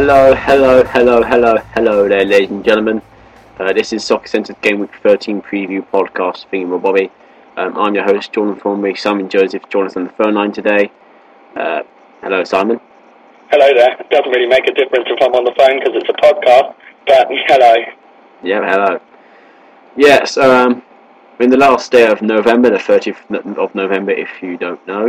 Hello there, ladies and gentlemen. This is Soccer Centre's Game Week 13 preview podcast, Thingy Bobby. I'm your host, Jordan Thornbury. Simon Joseph joined us on the phone line today. Hello, Simon. Hello there. It doesn't really make a difference if I'm on the phone because it's a podcast, but hello. Yeah, hello. Yeah, so in the last day of November, the 30th of November, if you don't know.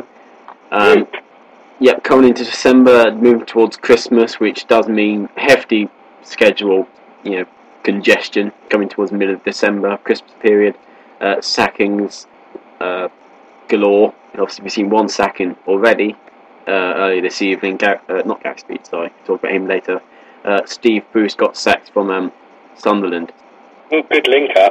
Coming into December, moving towards Christmas, which does mean hefty schedule, congestion coming towards the middle of December, Christmas period. Sackings galore. Obviously, we've seen one sacking already earlier this evening. Not Gary Speed, sorry. Talk about him later. Steve Bruce got sacked from Sunderland. Good link up.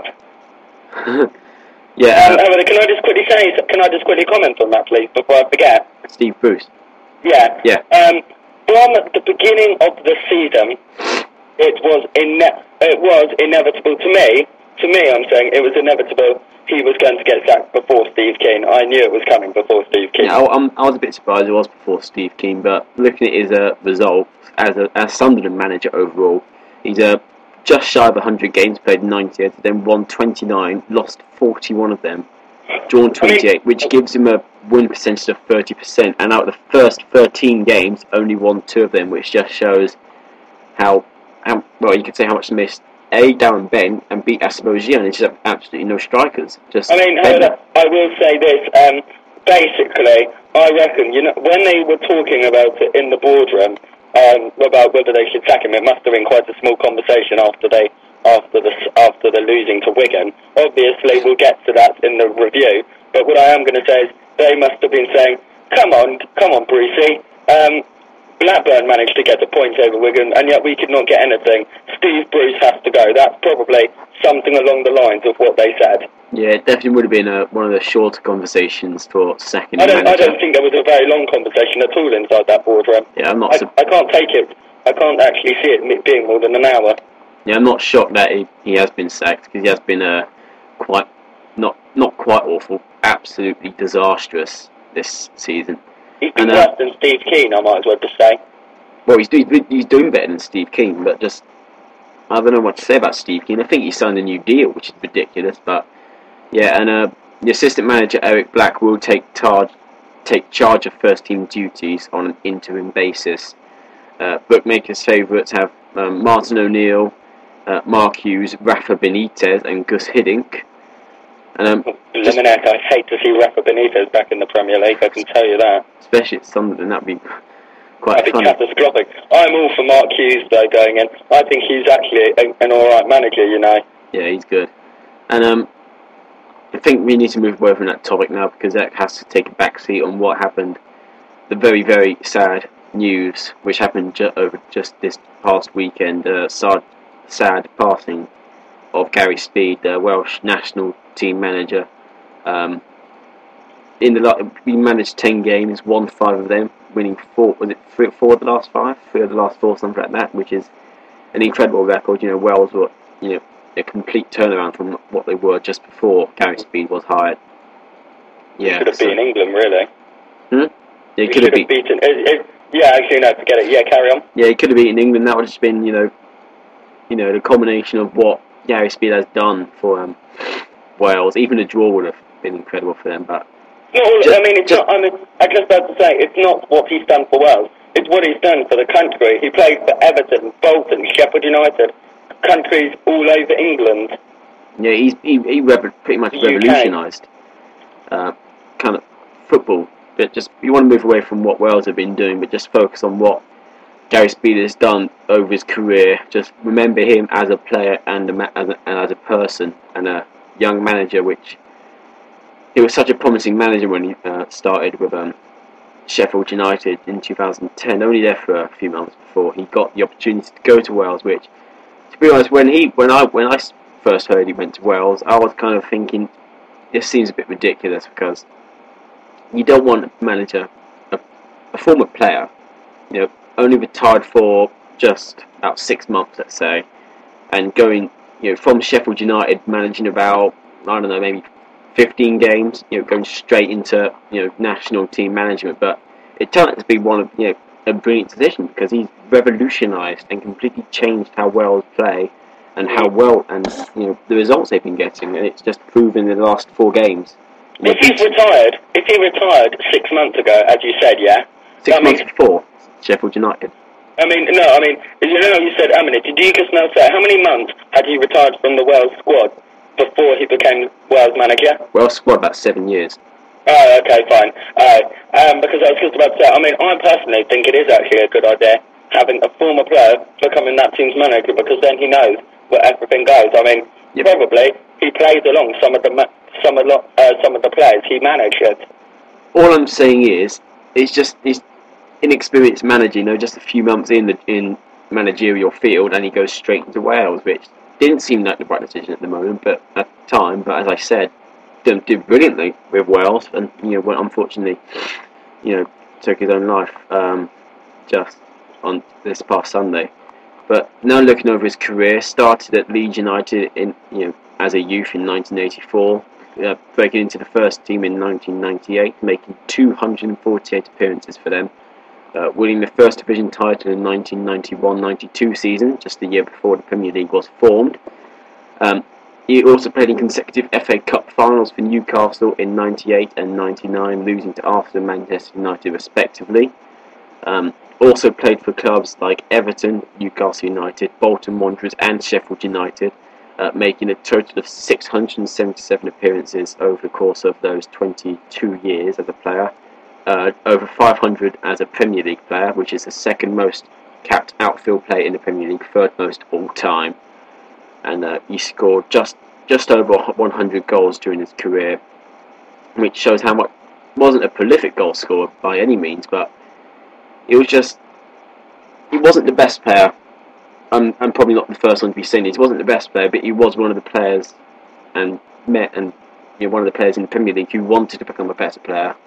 Yeah. Can I just quickly comment on that, please, before I forget? Steve Bruce. Yeah. From the beginning of the season, it was inevitable to me. To me, I'm saying it was inevitable. He was going to get sacked before Steve Keane. I knew it was coming before Steve Keane. Yeah, I was a bit surprised it was before Steve Keane, but looking at his results as Sunderland manager overall, he's just shy of 100 games, played 90, then won 29, lost 41 of them, drawn 28, which gives him a win percentage of 30%, and out of the first 13 games, only won 2 of them, which just shows how well, you could say how much they missed Darren Bent and beat Asamoah and it's just absolutely no strikers. I will say this, basically, I reckon, when they were talking about it in the boardroom, about whether they should sack him, it must have been quite a small conversation after the losing to Wigan. Obviously, we'll get to that in the review, but what I am going to say is they must have been saying, come on, Brucey. Blackburn managed to get a point over Wigan, and yet we could not get anything. Steve Bruce has to go. That's probably something along the lines of what they said. Yeah, it definitely would have been one of the shorter conversations for second I manager. I don't think there was a very long conversation at all inside that boardroom. Yeah, I can't take it. I can't actually see it being more than an hour. Yeah, I'm not shocked that he has been sacked, because he has been not quite awful, absolutely disastrous this season. He's been worse than Steve Keane, I might as well just say. Well, he's doing better than Steve Keane, but just I don't know what to say about Steve Keane. I think he signed a new deal, which is ridiculous. But yeah, and the assistant manager Eric Black will take charge of first team duties on an interim basis. Bookmakers' favourites have Martin O'Neill, Mark Hughes, Rafa Benitez, and Gus Hiddink. And I'd hate to see Rafa Benitez back in the Premier League, I can tell you that. Especially at Sunderland, that'd be quite That'd funny. That'd be catastrophic. I'm all for Mark Hughes, though, going in. I think he's actually an alright manager, Yeah, he's good. And I think we need to move away from that topic now, because that has to take a backseat on what happened. The very, very sad news, which happened over just this past weekend, sad passing of Gary Speed, the Welsh national team manager. We managed 10 games, won 5 of them, winning 4. Was it 3 of the last 5? 3 of the last 4, something like that, which is an incredible record. Wales were a complete turnaround from what they were just before Gary Speed was hired. Yeah, could have beaten England, really. He could have beaten. Actually, no, forget it. Yeah, carry on. Yeah, he could have beaten England. That would have just been, the combination of what Gary Speed has done for Wales. Even a draw would have been incredible for them. But I just about to say, it's not what he's done for Wales. It's what he's done for the country. He played for Everton, Bolton, Sheffield United, countries all over England. Yeah, he pretty much revolutionised kind of football. But just you want to move away from what Wales have been doing, but just focus on what Gary Speed has done over his career. Just remember him as a player and as a person and a young manager, which he was such a promising manager when he started with Sheffield United in 2010. Only there for a few months before he got the opportunity to go to Wales. Which, to be honest, when I first heard he went to Wales, I was kind of thinking this seems a bit ridiculous, because you don't want to manage a former player, only retired for just about 6 months, let's say, and going, from Sheffield United, managing about, I don't know, maybe 15 games, going straight into, national team management. But it turned out to be one of, a brilliant decision because he's revolutionised and completely changed how Wales play and how well and the results they've been getting, and it's just proven in the last 4 games. If he retired 6 months ago, as you said, yeah? 6 months before Sheffield United. You said how many? Did you just now say how many months had he retired from the Wales squad before he became Wales manager? Wales squad, about 7 years. Oh, okay, fine. Because I was just about to say, I personally think it is actually a good idea having a former player becoming that team's manager because then he knows where everything goes. Probably he plays along some of the players he managed. All I'm saying is, he's inexperienced manager, just a few months in the managerial field, and he goes straight into Wales, which didn't seem like the right decision at the moment, but at the time. But as I said, did brilliantly with Wales, and unfortunately, took his own life just on this past Sunday. But now looking over his career, started at Leeds United as a youth in 1984. Breaking into the first team in 1998, making 248 appearances for them, winning the First Division title in 1991-92 season, just the year before the Premier League was formed. He also played in consecutive FA Cup finals for Newcastle in 98 and 99, losing to Arsenal and Manchester United respectively. Also played for clubs like Everton, Newcastle United, Bolton Wanderers and Sheffield United, making a total of 677 appearances over the course of those 22 years as a player. Over 500 as a Premier League player, which is the second most capped outfield player in the Premier League, third most all time. And he scored just over 100 goals during his career, which shows how much. Wasn't a prolific goal scorer by any means, but he wasn't the best player. I'm probably not the first one to be saying he wasn't the best player, but he was one of the players, and one of the players in the Premier League who wanted to become a better player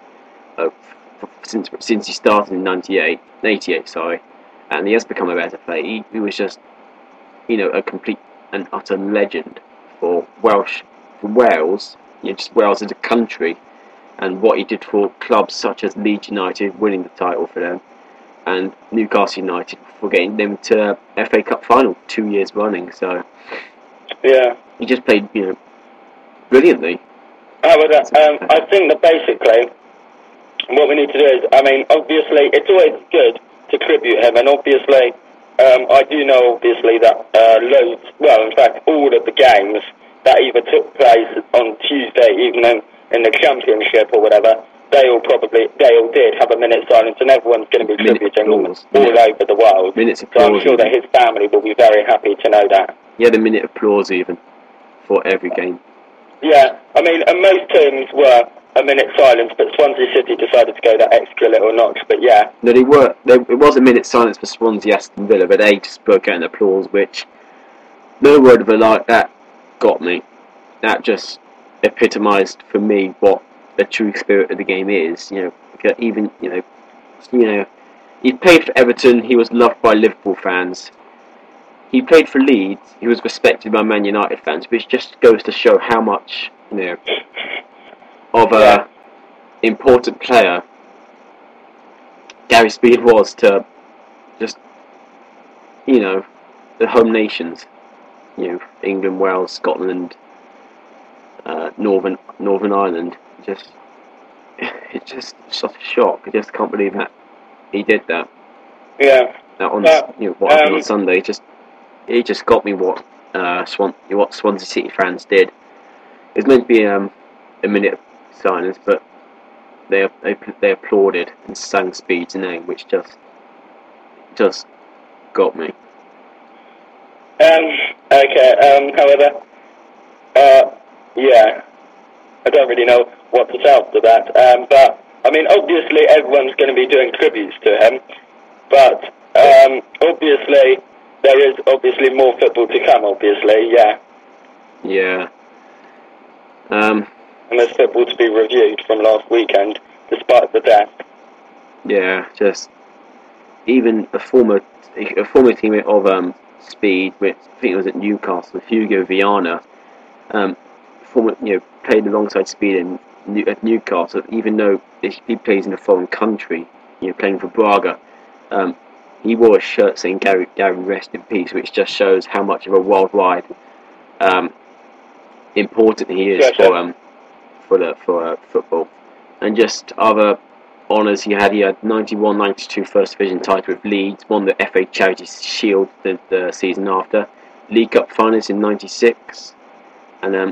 since he started in 88, and he has become a better player. He was just, a complete and utter legend for Wales, just Wales as a country, and what he did for clubs such as Leeds United, winning the title for them, and Newcastle United for getting them to FA Cup final 2 years running. So yeah, he just played, brilliantly. I think that basically what we need to do is, obviously it's always good to tribute him, and obviously I do know obviously that in fact all of the games that either took place on Tuesday, even in the Championship or whatever, they all did have a minute's silence, and everyone's going to be tributing all over the world. So I'm sure that his family will be very happy to know that. He had a minute of applause even for every game. Yeah, and most teams were a minute's silence, but Swansea City decided to go that extra little notch. But yeah, no, it was a minute's silence for Swansea Aston Villa, but they just broke out in applause, which no word of a lie, that got me. That just epitomised for me what the true spirit of the game is. Even he played for Everton. He was loved by Liverpool fans. He played for Leeds. He was respected by Man United fans, which just goes to show how much of a important player Gary Speed was to just the home nations, England, Wales, Scotland, Northern Ireland. It's just such a shock. I just can't believe that he did that. Yeah. That what happened on Sunday. It just got me what Swansea City fans did. It was meant to be a minute of silence, but they applauded and sang Speed's name, which just got me. However, yeah, I don't really know what to say after that. But obviously everyone's going to be doing tributes to him. But obviously there is more football to come. Obviously, yeah. Yeah. And there's football to be reviewed from last weekend, despite the death. Yeah, just even a former teammate of Speed, which I think it was at Newcastle, Hugo Viana, played alongside Speed at Newcastle, even though he plays in a foreign country, playing for Braga. He wore a shirt saying Gary rest in peace, which just shows how much of a worldwide important he is for football. And just other honours he had 91-92 First Division title with Leeds, won the FA Charity Shield the season after, League Cup finals in 96, and in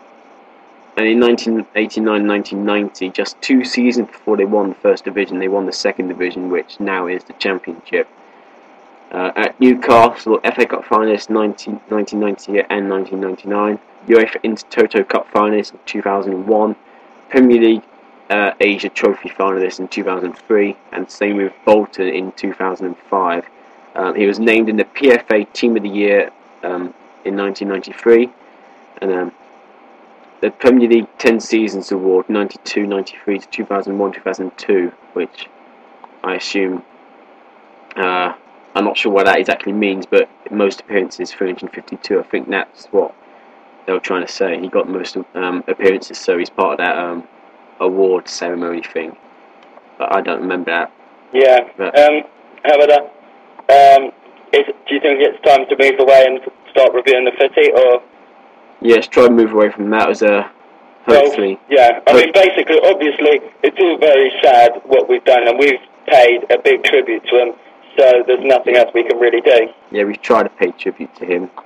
1989-1990, just 2 seasons before they won the First Division, they won the Second Division, which now is the Championship. At Newcastle, FA Cup finalists 1990 and 1999, UEFA Intertoto Cup finalists in 2001, Premier League Asia Trophy finalists in 2003, and same with Bolton in 2005. He was named in the PFA Team of the Year in 1993, and the Premier League 10 Seasons Award 92-93 to 2001-2002, which I assume, I'm not sure what that exactly means, but most appearances 352. I think that's what they were trying to say. He got the most appearances, so he's part of that award ceremony thing. But I don't remember that. Yeah. But, how about that? Do you think it's time to move away and start reviewing the footy, or? Yes, try to move away from that as a hopefully. Well, yeah, I mean, basically, obviously, it's all very sad what we've done, and we've paid a big tribute to him. So there's nothing else we can really do. Yeah, we've tried to pay tribute to him.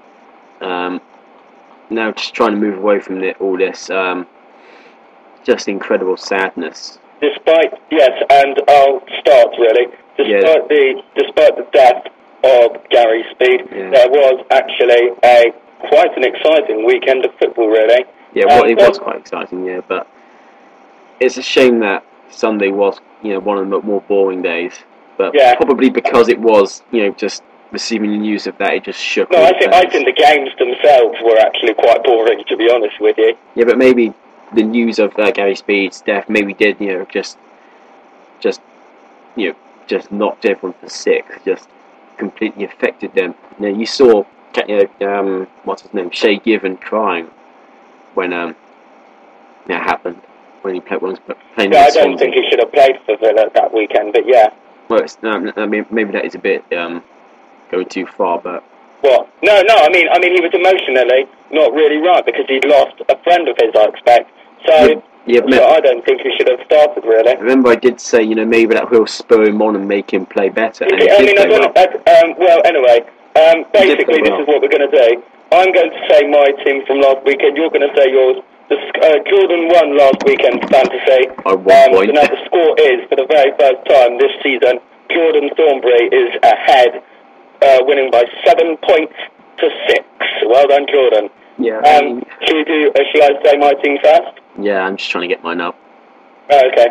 Now just trying to move away from all this, just incredible sadness. Yes, and I'll start really. Despite the death of Gary Speed, there was actually quite an exciting weekend of football, really. Yeah, well, it was quite exciting, yeah, but it's a shame that Sunday was, one of the more boring days. But probably because it was, just receiving the news of that, it just shook. No, I think the games themselves were actually quite boring, to be honest with you. Yeah, but maybe the news of Gary Speed's death maybe did, just knocked everyone for six, just completely affected them. You saw, what's his name, Shay Given crying when that happened, when he was playing. Yeah, I don't think he should have played for Villa that weekend, but yeah. Well, I mean, maybe that is a bit going too far, but... What? No, I mean, he was emotionally not really right, because he'd lost a friend of his, I expect. So, I don't think he should have started, really. Remember I did say, maybe that will spur him on and make him play better. And basically, this is what we're going to do. I'm going to say my team from last weekend, you're going to say yours. Jordan won last weekend's fantasy. By 1 point. So now the score is, for the very first time this season, Jordan Thornbury is ahead, winning by 7 points to 6. Well done, Jordan. Yeah. Shall I say my team first? Yeah, I'm just trying to get mine up. Oh, okay.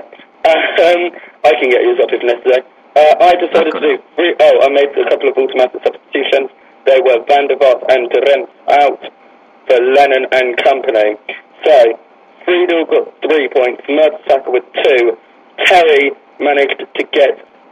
I can get yours up if necessary. I decided to do I made a couple of automatic substitutions. They were Van der Vaart and Drent out for Lennon and company. So, Friedel got 3 points, Mertesacker with 2. Terry managed to get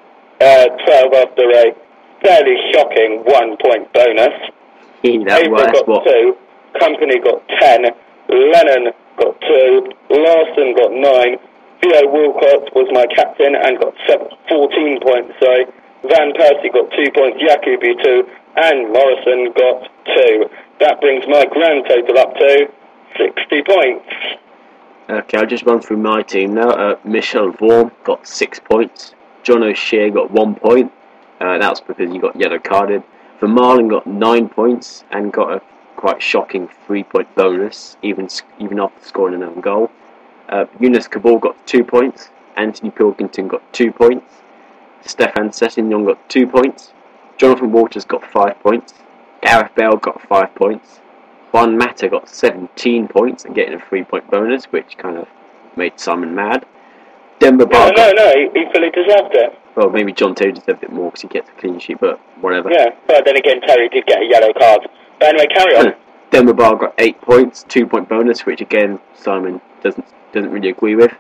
12 after a fairly shocking 1 point bonus. April got 2, Company got 10, Lennon got 2, Larson got 9, Theo Walcott was my captain and got 14 points. So, Van Persie got 2 points, Jacobi 2, and Morrison got 2. That brings my grand total up to 60 points. Okay, I'll just run through my team now. Michel Vorm got 6 points. John O'Shea got 1 point. That was because he got yellow carded. Vermaelen got 9 points and got a quite shocking 3-point bonus, even after scoring an own goal. Younes Kaboul got 2 points. Anthony Pilkington got 2 points. Stefan Sessegnon got 2 points. Jonathan Walters got 5 points. Gareth Bale got 5 points. Juan Mata got 17 points and getting a 3-point bonus, which kind of made Simon mad. Demba Ba. No, he fully deserved it. Well, maybe John Terry deserved it more because he gets a clean sheet, but whatever. Yeah, but then again, Terry did get a yellow card. But anyway, carry on. Demba Ba got 8 points, 2-point bonus, which again Simon doesn't really agree with.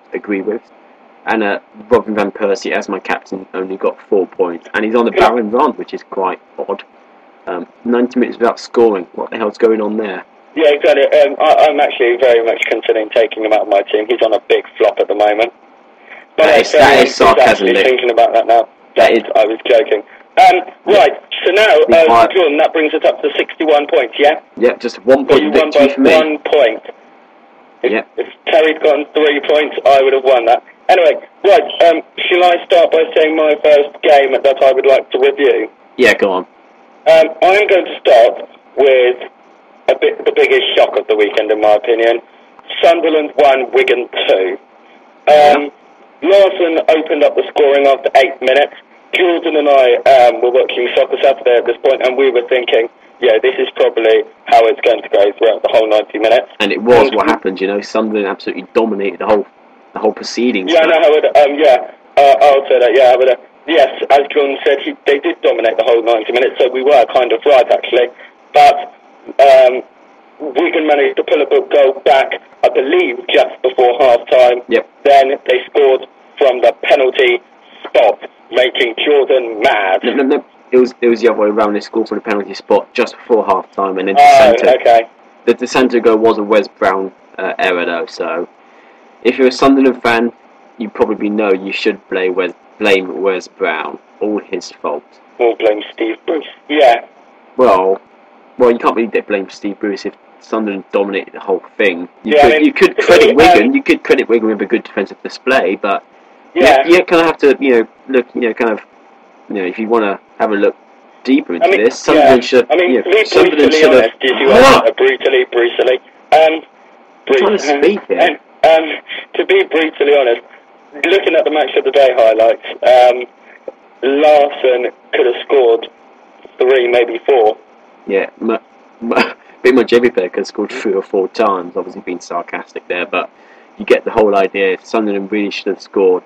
And Robin Van Persie, as my captain, only got 4 points, and he's on the barren run, which is quite odd. 90 minutes without scoring. What the hell's going on there? Yeah, exactly. I'm actually very much considering taking him out of my team. He's on a big flop at the moment. But that is sarcasm. I'm thinking about that now. I was joking. Right, so now, Jordan, that brings us up to 61 points, yeah? Yeah, just 1 point victory for me. 1 point. If Terry'd gotten 3 points, I would have won that. Anyway, right, shall I start by saying my first game that I would like to review? Yeah, go on. I'm going to start with the biggest shock of the weekend, in my opinion. Sunderland 1, Wigan 2. Larson opened up the scoring after 8 minutes. Jordan and I were watching Soccer Saturday at this point, and we were thinking, yeah, this is probably how it's going to go throughout the whole 90 minutes. And it was what happened, you know. Sunderland absolutely dominated the whole proceedings. Yeah, I know how it. I'll say that. Yeah, but yes, as John said, they did dominate the whole 90 minutes, so we were kind of right actually. But Wigan managed to pull a goal back, I believe, just before half time. Yep. Then they scored from the penalty spot, making Jordan mad. No. It was the other way around. They scored for the penalty spot just before half time, and then the DeSanto goal was a Wes Brown error though. So if you're a Sunderland fan, you probably know you should blame Wes Brown. All his fault. Or blame Steve Bruce. Yeah. Well, you can't really blame Steve Bruce if Sunderland dominated the whole thing. You could credit Wigan. You could credit Wigan with a good defensive display, but you kind of have to, look, if you want to have a look deeper into this, Sunderland should. To be brutally honest, trying to speak here. To be brutally honest, looking at the match of the day highlights, Larson could have scored 3, maybe 4. Yeah, pretty much every player could have scored 3 or 4 times. Obviously, being sarcastic there, but you get the whole idea. Sunderland really should have scored,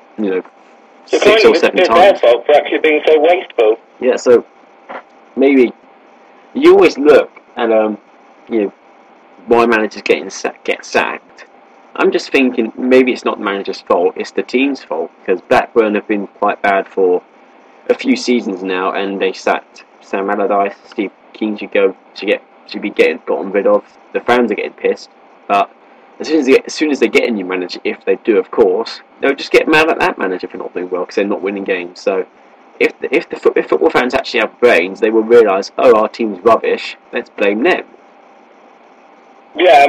6 or 7 times. It's their fault for actually being so wasteful. Yeah, so maybe you always look at why managers get sacked. I'm just thinking maybe it's not the manager's fault, it's the team's fault, because Blackburn have been quite bad for a few seasons now, and they sacked Sam Allardyce. Steve Keane should be gotten rid of. The fans are getting pissed, but as soon as they get a new manager, if they do, of course, they'll just get mad at that manager for not doing well because they're not winning games. So if football fans actually have brains, they will realise, oh, our team's rubbish. Let's blame them. Yeah,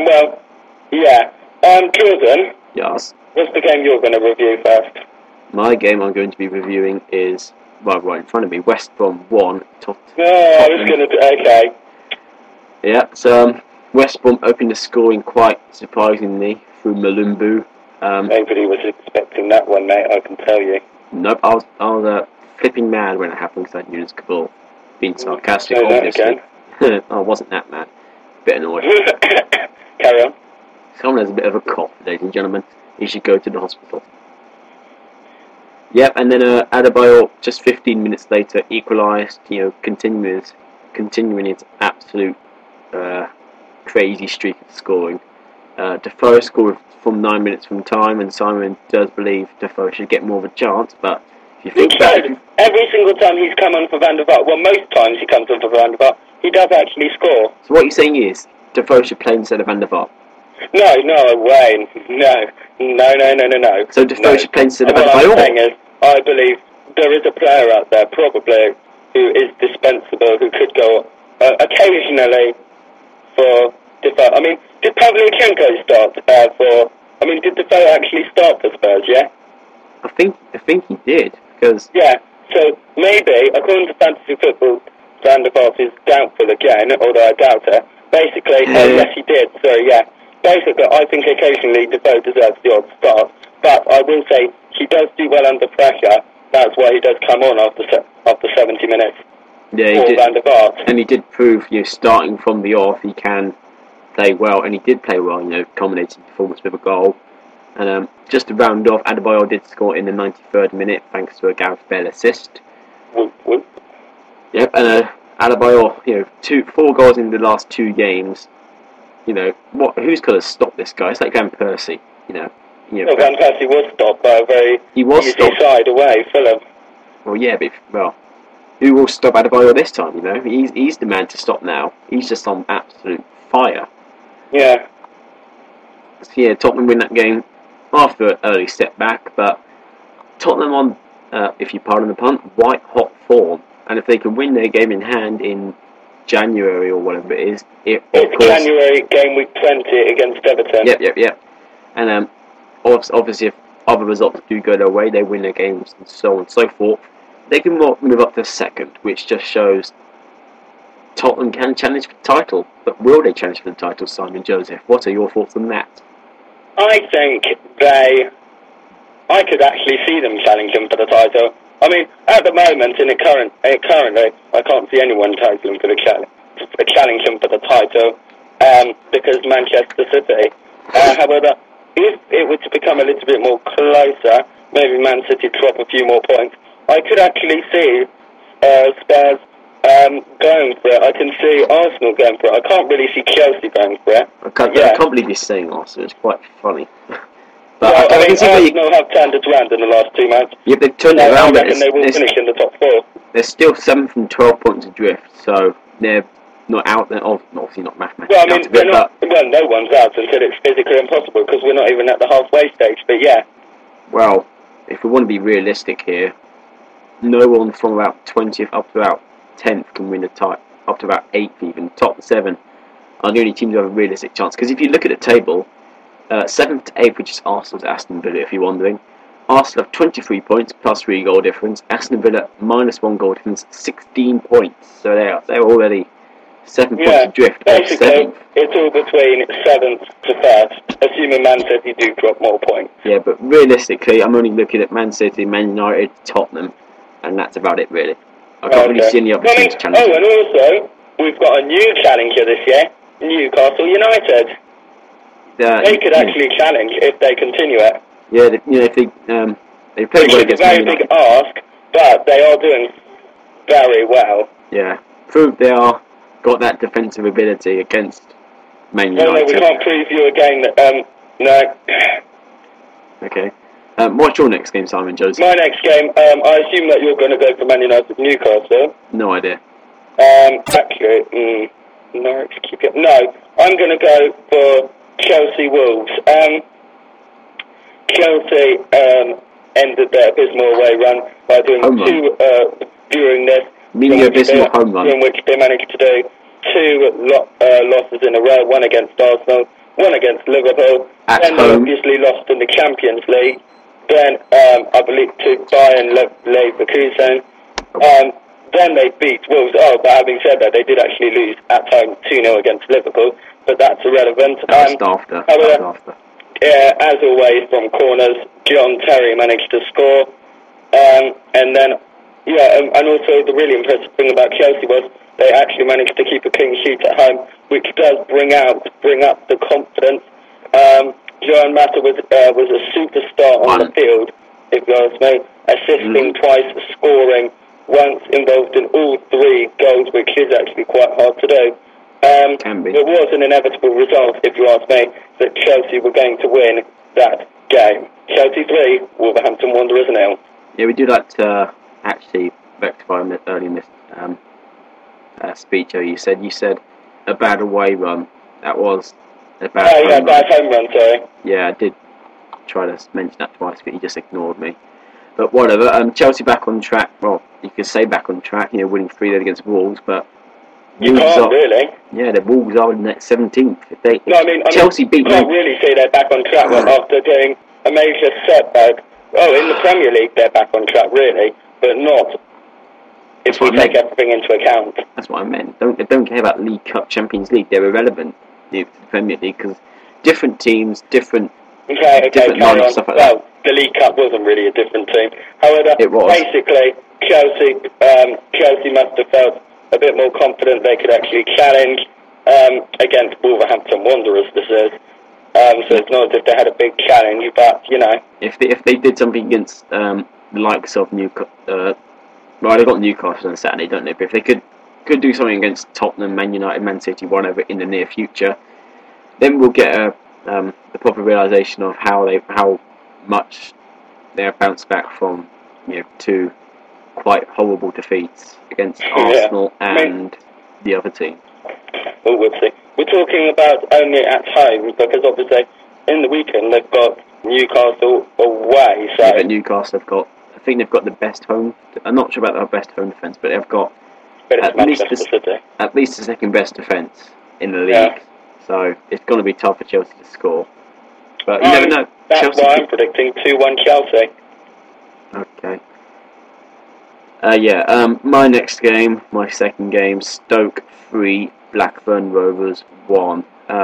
Jordan. Yes. What's the game you're going to review first? My game I'm going to be reviewing is right in front of me. West Brom 1. I was going to. Okay. Yeah. So West Brom opened the scoring quite surprisingly through Malumbu. Nobody was expecting that one, mate, I can tell you. Nope, I was flipping mad when it happened because I knew it was Kabul. Being sarcastic, obviously. I wasn't that mad. Bit annoyed. Carry on. Someone has a bit of a cough, ladies and gentlemen. He should go to the hospital. Yep, and then Adebayor, just 15 minutes later, equalised, continuing its absolute crazy streak of scoring. Defoe scored from 9 minutes from time, and Simon does believe Defoe should get more of a chance, but if you think about it... Every single time he's come on for Van der Vaart, well, most times he comes on for Van der Vaart, he does actually score. So what you're saying is, Defoe should play instead of Van der Vaart? No way. No. So Defoe should play instead of Van der Vaart? What I'm saying is, I believe there is a player out there, probably, who is dispensable, who could go occasionally for Defoe. I mean, did Pavlyuchenko start did Defoe actually start for Spurs, yeah? I think he did, because... Yeah, so maybe, according to Fantasy Football, Van der Vaart is doubtful again, although I doubt it. Basically, yes he did, so yeah. Basically, I think occasionally Defoe deserves the odd start, but I will say he does do well under pressure. That's why he does come on after 70 minutes. Yeah, he did. Van der Vaart. And he did prove, starting from the off, he can play well, and he did play well, culminating performance with a goal. And just to round off, Adebayor did score in the 93rd minute, thanks to a Gareth Bale assist. Whoop. Yep, and Adebayor, 4 goals in the last 2 games. Who's going to stop this guy? It's like Van Persie, Van Persie was stopped by a very easy side away, Fulham. Well, yeah, but who will stop Adebayor this time? He's the man to stop now. He's just on absolute fire. Yeah. So, Tottenham win that game after an early setback, but Tottenham if you pardon the pun, white hot form. And if they can win their game in hand in January or whatever it is, it's January, game week 20 against Everton. Yep. And obviously, if other results do go their way, they win their games and so on and so forth, they can move up to second, which just shows Tottenham can challenge for the title. But will they challenge for the title, Simon Joseph? What are your thoughts on that? I think I could actually see them challenging for the title. I mean, at the moment, currently, I can't see anyone challenging for the challenging for the title because Manchester City. However, if it were to become a little bit more closer, maybe Man City drop a few more points, I could actually see Spurs going for it. I can see Arsenal going for it. I can't really see Chelsea going for it. I can't believe you're saying Arsenal. It's quite funny. But well, I mean, Arsenal have turned it around in the last 2 months. Yeah, they've turned it around, but they will finish in the top 4. They're still 7 from 12 points adrift, so they're not out there. Obviously not mathematically. Well, I mean, no one's out until it's physically impossible because we're not even at the halfway stage. But yeah. Well, if we want to be realistic here, no one from about 20th up to about 10th can win the title. Up to about 8th even. Top 7 are the only teams who have a realistic chance. Because if you look at the table, 7th to 8th, which is Arsenal to Aston Villa, if you're wondering. Arsenal have 23 points, plus 3 goal difference. Aston Villa, minus 1 goal difference, 16 points. So they're already 7 points adrift. Basically, it's all between 7th to 1st, assuming Man City do drop more points. Yeah, but realistically, I'm only looking at Man City, Man United, Tottenham, and that's about it, really. I can't really see any other teams challenging. Oh, and also, we've got a new challenger this year, Newcastle United. They could actually challenge if they continue it. Yeah, if they play well against Man United. It's a very big ask, but they are doing very well. Yeah, proved they are got that defensive ability against Man United. No, we can't preview a game that. No. Okay. What's your next game, Simon Joseph? My next game, I assume that you're going to go for Man United Newcastle. No idea. Actually, Norwich keep it. No, I'm going to go for Chelsea Wolves. Chelsea ended their abysmal away run by doing during this. Abysmal home run. In which they managed to do 2 losses in a row, one against Arsenal, one against Liverpool. Then they obviously lost in the Champions League. Then, I believe, to Bayern Leverkusen. Then they beat Wolves. Oh, but having said that, they did actually lose at home 2-0 against Liverpool. But that's irrelevant. After. As always, from corners, John Terry managed to score. And then, and also the really impressive thing about Chelsea was they actually managed to keep a clean sheet at home, which does bring up the confidence. Joan Mata was a superstar on the field, if you ask me, assisting twice, scoring once, involved in all 3 goals, which is actually quite hard to do. Can be. It was an inevitable result, if you ask me, that Chelsea were going to win that game. Chelsea 3, Wolverhampton Wanderers 0. Yeah, we do like to actually rectify early in this speech. You said a bad away run. That was a bad home run. Bad home run, sorry. Yeah, I did try to mention that twice, but he just ignored me. But whatever. Chelsea back on track. Well, you could say back on track. Winning 3-0 against Wolves, but you can't really. Yeah, the Wolves are in that 17th. Chelsea beat. You can't really say they're back on track after doing a major setback. Oh, in the Premier League they're back on track, really, but not if we take everything into account. That's what I meant. They don't care about League Cup, Champions League. They're irrelevant to the Premier League because different teams, different lines, stuff like that. The League Cup wasn't really a different team. However, basically, Chelsea must have felt a bit more confident they could actually challenge against Wolverhampton Wanderers. This is so it's not as if they had a big challenge, but if they did something against the likes of Newcastle, they got Newcastle on Saturday, don't they? But if they could do something against Tottenham, Man United, Man City, whatever in the near future, then we'll get the proper realisation of how much they have bounced back from 2 quite horrible defeats against Arsenal and the other team. Well, we'll see. We're talking about only at home because obviously in the weekend they've got Newcastle away. So but Newcastle have got I think they've got the best home. I'm not sure about their best home defence, but they've got at least the second best defence in the league. Yeah. So it's going to be tough for Chelsea to score. But you never know. That's Chelsea why I'm predicting 2-1 Chelsea. Okay. My next game, my second game, Stoke 3, Blackburn Rovers 1.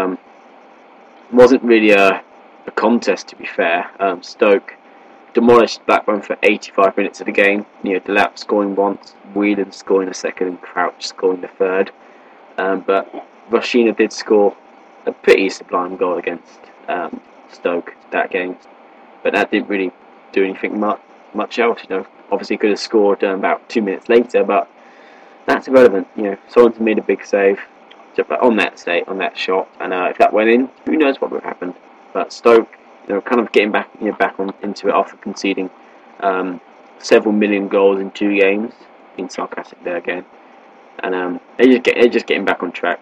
Wasn't really a contest, to be fair. Stoke demolished Blackburn for 85 minutes of the game. Delap scoring once, Whelan scoring the second, and Crouch scoring the third. But Rashina did score a pretty sublime goal against Stoke that game. But that didn't really do anything much else. Obviously could have scored about 2 minutes later, but that's irrelevant. Sorensen made a big save on that shot, and if that went in, who knows what would have happened. But Stoke, kind of getting back into it after conceding several million goals in 2 games. Being sarcastic there again, and they're just getting back on track.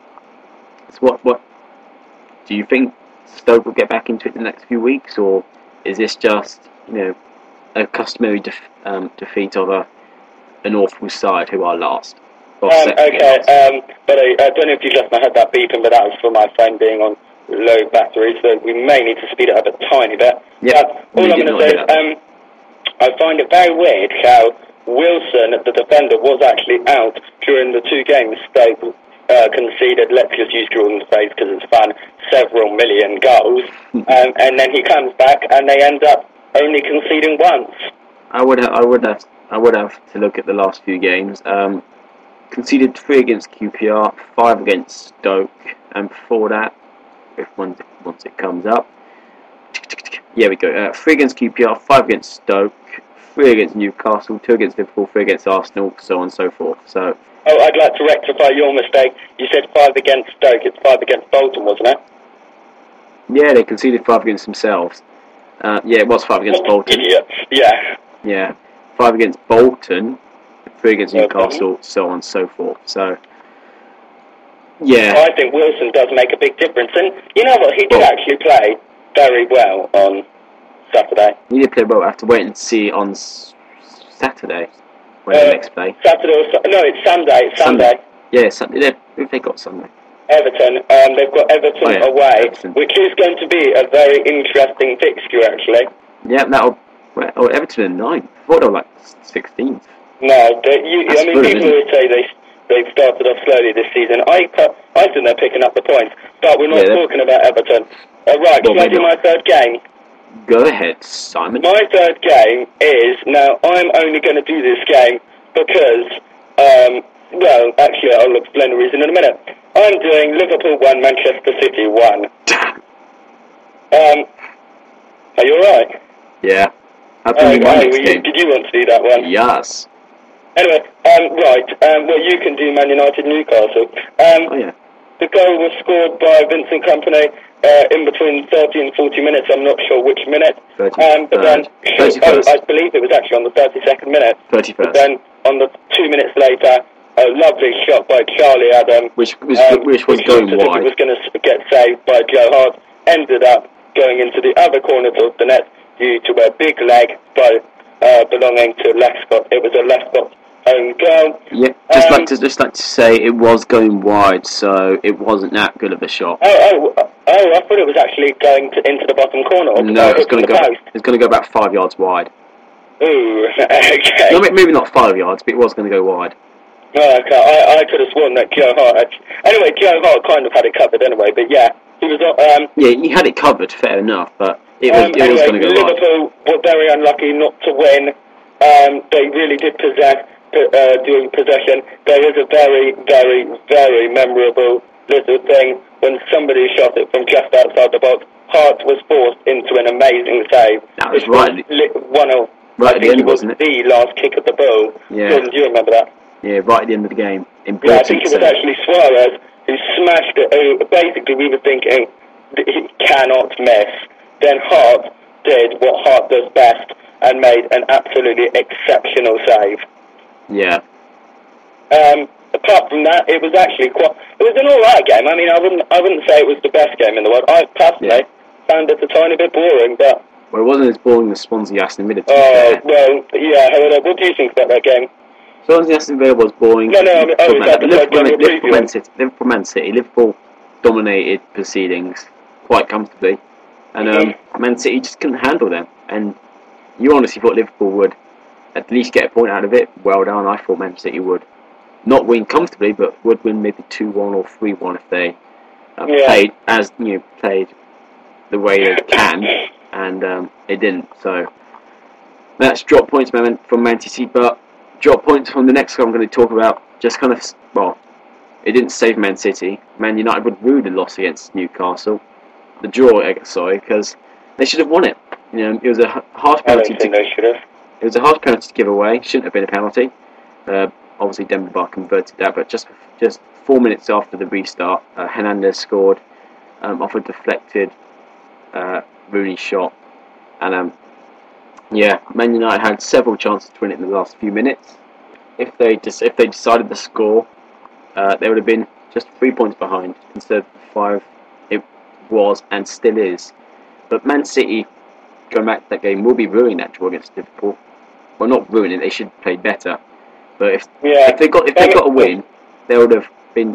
So what do you think? Stoke will get back into it in the next few weeks, or is this just a customary defeat of an awful side who are last? But I don't know if you just heard that beeping, but that was for my phone being on low battery, so we may need to speed it up a tiny bit. Yeah. All I'm going to say is I find it very weird how Wilson, the defender, was actually out during the 2 games Stoke conceded, let's just use Jordan's phrase because it's fun, several million goals, and then he comes back and they end up only conceding once. I would have to look at the last few games. Conceded 3 against QPR, 5 against Stoke, and before that, once it comes up, here we go. 3 against QPR, 5 against Stoke, 3 against Newcastle, 2 against Liverpool, 3 against Arsenal, so on and so forth. So. Oh, I'd like to rectify your mistake. You said 5 against Stoke. It's 5 against Bolton, wasn't it? Yeah, they conceded 5 against themselves. It was 5 against Bolton. Idiots. Yeah. Yeah. 5 against Bolton, 3 against Newcastle, so on and so forth. So, yeah. I think Wilson does make a big difference. And you know what? He did actually play very well on Saturday. He did play well. I have to wait and see on Saturday. When the next play? Saturday it's Sunday. It's Sunday. Yeah, Sunday. They got Sunday. Everton. They've got Everton away, Everton. Which is going to be a very interesting fixture, actually. Yeah, Everton are 9th. I thought they were like 16th. No, people always say they've started off slowly this season. I think they're picking up the points, but we're not talking about Everton. Right, can I do my third game? Go ahead, Simon. My third game is, now I'm only going to do this game because, actually I'll explain the reason in a minute. I'm doing Liverpool 1, Manchester City 1. Are you alright? Yeah. Did you want to do that one? Yes. Anyway, you can do Man United Newcastle. The goal was scored by Vincent Kompany in between 30 and 40 minutes. I'm not sure which minute. But then, I believe it was actually on the 32nd minute. 31st. But then, on the 2 minutes later, a lovely shot by Charlie Adam, which was going wide. It was going to get saved by Joe Hart. Ended up going into the other corner of the net due to a big leg belonging to Lescott. It was a Lescott own goal. Yeah, just like to say it was going wide, so it wasn't that good of a shot. I thought it was actually going into the bottom corner. No, it's going to go about 5 yards wide. Ooh, okay. No, maybe not 5 yards, but it was going to go wide. Oh, okay, I could have sworn that Joe Hart. Anyway, Joe Hart kind of had it covered anyway, but yeah, he was. He had it covered, fair enough, but it was going to go wide. Liverpool were very unlucky not to win. They really did doing possession. There is a very, very, very memorable little thing when somebody shot it from just outside the box. Hart was forced into an amazing save. That was right at the end, wasn't it? The last kick of the ball. Yeah. Do you remember that? Yeah, right at the end of the game. I think it was actually Suarez who smashed it. Basically, we were thinking he cannot miss. Then Hart did what Hart does best and made an absolutely exceptional save. Yeah. Apart from that, it was actually it was an alright game. I mean, I wouldn't say it was the best game in the world. I personally found it a tiny bit boring, but Well, it wasn't as boring as Swansea Aston Villa. Well, yeah. However, what do you think about that game? Swansea Aston Villa was boring. No, Liverpool Man City. Liverpool dominated proceedings quite comfortably, and Man City just couldn't handle them. And you honestly thought Liverpool would at least get a point out of it. Well done. I thought Man City would not win comfortably, but would win maybe 2-1 or 3-1 if they played the way they can, and it didn't. So that's drop points from Man City, but drop points from the next one I'm going to talk about. Just kind of, well, it didn't save Man City. Man United would rue the loss against Newcastle, the draw, because they should have won it. It was a harsh penalty. It was a harsh penalty to give away. Shouldn't have been a penalty. Obviously, Demba Ba converted that, but just 4 minutes after the restart, Hernandez scored off a deflected Rooney shot, and Man United had several chances to win it in the last few minutes. If they decided to score, they would have been just 3 points behind instead of 5. It was and still is. But Man City, going back to that game, will be ruining that draw against Liverpool. Well, not ruining it. They should have played better. But if they got a win, they would have been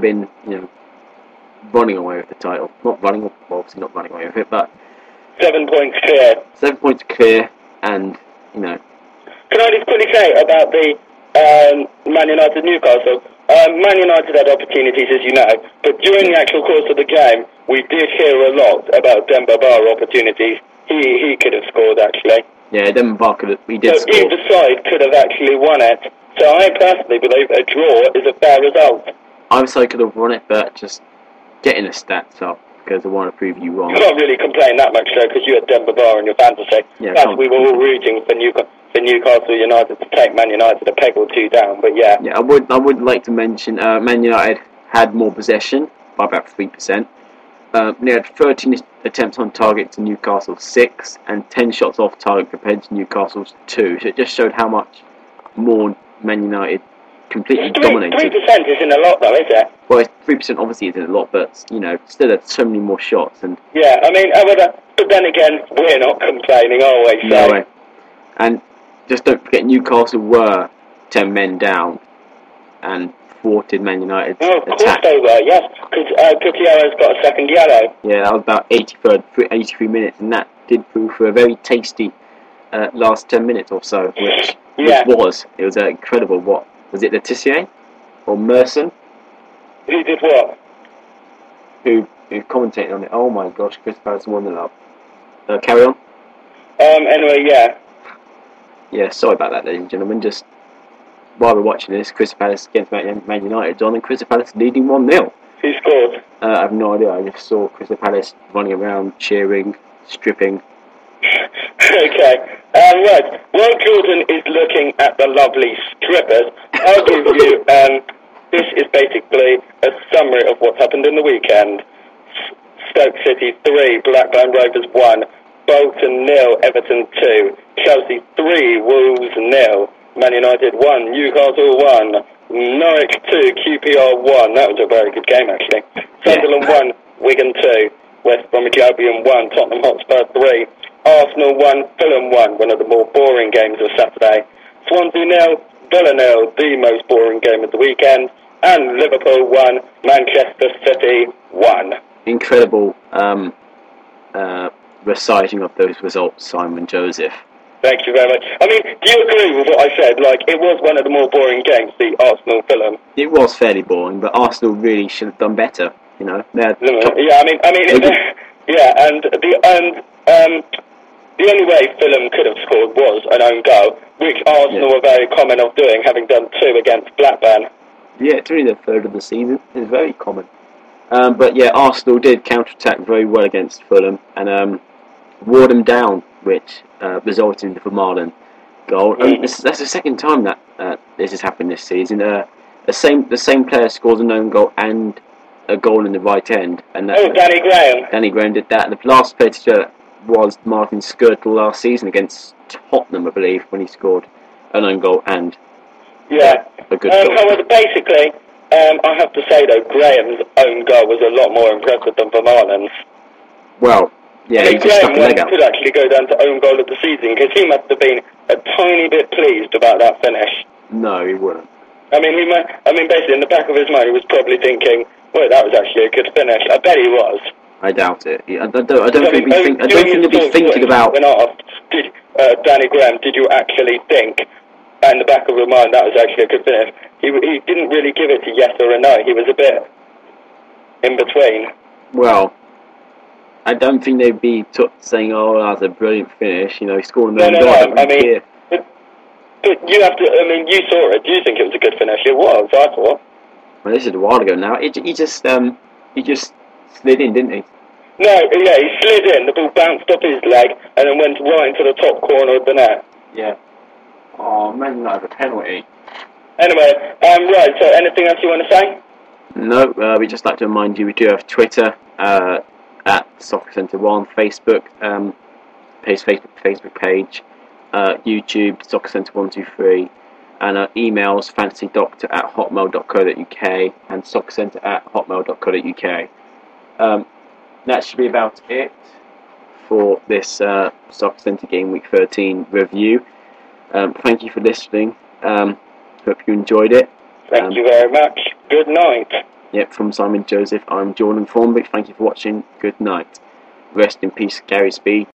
running away with the title. Obviously not running away with it, but 7 points clear. 7 points clear, and Can I just quickly say about the Man United Newcastle? Man United had opportunities, as you know, but during the actual course of the game, we did hear a lot about Demba Ba opportunities. He could have scored, actually. Yeah, Demba Ba could have. He did score. Either side could have actually won it. So I personally believe a draw is a fair result. Either side could have won it, but just getting the stats up, because I want to prove you wrong. You can't really complain that much, though, because you had Demba Ba in your fantasy. Yeah, plus, we were all rooting for Newcastle United to take Man United a peg or two down, but yeah. Yeah, I would like to mention Man United had more possession by about 3%. They had 13 attempts on target to Newcastle's 6, and 10 shots off target compared to Newcastle's 2. So it just showed how much more Man United completely dominated. 3% isn't a lot, though, is it? Well, 3% obviously isn't a lot, but still had so many more shots. And yeah, I mean, but then again, we're not complaining, are we? No way. And just don't forget, Newcastle were 10 men down and thwarted Man United's attack. Of course they were, yes, because Gutierrez got a second yellow. Yeah, that was about 83 minutes, and that did prove for a very tasty last 10 minutes or so, which was incredible. What was it, Letitia or Merson? Who did what? Who commentated on it? Oh my gosh, Chris Palace won the up. Carry on. Anyway, yeah. Yeah, sorry about that, ladies and gentlemen. Just while we're watching this, Crystal Palace against Man United on, and Crystal Palace leading 1-0. Who scored? I have no idea. I just saw Crystal Palace running around, cheering, stripping. Okay. Right. While Jordan is looking at the lovely strippers, I'll give you, this is basically a summary of what happened in the weekend. Stoke City 3, Blackburn Rovers 1, Bolton 0, Everton 2, Chelsea 3, Wolves 0, Man United 1, Newcastle 1, Norwich 2, QPR 1. That was a very good game, actually. Sunderland 1, Wigan 2, West Bromwich Albion 1, Tottenham Hotspur 3, Arsenal 1, Fulham 1, one of the more boring games of Saturday. Swansea 0, Villa 0, the most boring game of the weekend. And Liverpool 1, Manchester City 1. Incredible reciting of those results, Simon Joseph. Thank you very much. I mean, do you agree with what I said? Like, it was one of the more boring games, the Arsenal-Fulham. It was fairly boring, but Arsenal really should have done better, Yeah, I mean, yeah, and the only way Fulham could have scored was an own goal, which Arsenal were very common of doing, having done 2 against Blackburn. Yeah, it's really the third of the season. It's very common. But yeah, Arsenal did counter-attack very well against Fulham and wore them down, which resulted in the Vermaelen goal. That's the second time that this has happened this season. The same player scores an own goal and a goal in the right end. And Danny Graham. Danny Graham did that. And the last player to do it was Martin Skirtle last season against Tottenham, I believe, when he scored an own goal and a good goal. However, basically, I have to say, though, Graham's own goal was a lot more impressive than Vermaelen's. Well, Yeah, I mean, he just stuck Graham a leg out. could actually go down to own goal of the season because he must have been a tiny bit pleased about that finish. No, he wouldn't. I mean, basically in the back of his mind, he was probably thinking, "Well, that was actually a good finish." I bet he was. I doubt it. I don't think he'd be thinking about. When asked, Danny Graham, did you actually think? And in the back of his mind, that was actually a good finish. He didn't really give it to yes or a no. He was a bit in between. Well, I don't think they'd be saying, "Oh, that's a brilliant finish." You know, he scored a No. goal. I mean, but you have to. I mean, you saw it. Do you think it was a good finish? It was. I thought. Well, this is a while ago now. He just slid in, didn't he? No, yeah, he slid in. The ball bounced off his leg and then went right into the top corner of the net. Yeah. Oh, imagine that as a penalty. Anyway, right. So, anything else you want to say? No, we'd just like to remind you we do have Twitter at Soccer Centre 1, Facebook Facebook page, YouTube Soccer Centre 123, and our emails fantasydoctor@hotmail.co.uk and soccercentre@hotmail.co.uk. That should be about it for this Soccer Centre Game Week 13 review. Thank you for listening. Hope you enjoyed it. Thank you very much. Good night. Yep, from Simon Joseph, I'm Jordan Thornby. Thank you for watching. Good night. Rest in peace, Gary Speed.